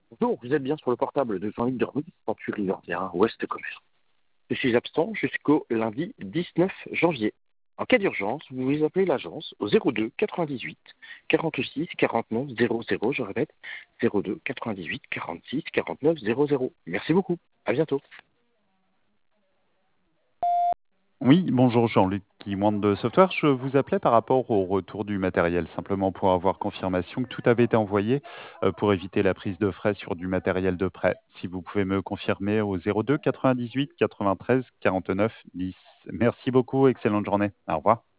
Bonjour, vous êtes bien sur le portable de Jean-Yves Dermy, Century Riverdière, Ouest Commerce. Je suis absent jusqu'au lundi 19 janvier. En cas d'urgence, vous vous appelez l'agence au 02 98 46 49 00. Je répète, 02 98 46 49 00. Merci beaucoup. À bientôt. Oui, bonjour Jean-Luc Guimond de Software. Je vous appelais par rapport au retour du matériel, simplement pour avoir confirmation que tout avait été envoyé pour éviter la prise de frais sur du matériel de prêt. Si vous pouvez me confirmer au 02 98 93 49 10. Merci beaucoup, excellente journée. Au revoir.